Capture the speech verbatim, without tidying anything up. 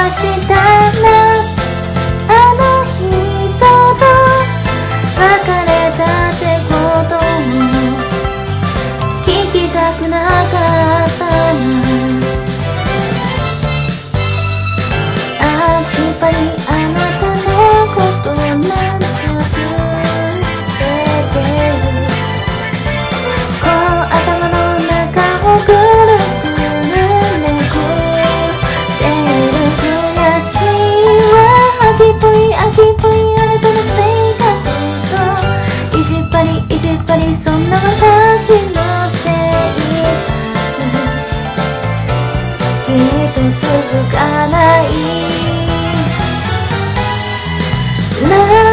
したらあの人と別れたってことも聞きたくなかったな。あ、きっぱりあなたのことなんか忘れてる。こう頭の中をぐるぐるめくっている。悔しいわ、秋っぽい秋っぽいあなたの性格と意地っ張り意地っ張りそんな私のせい。きっと続かない。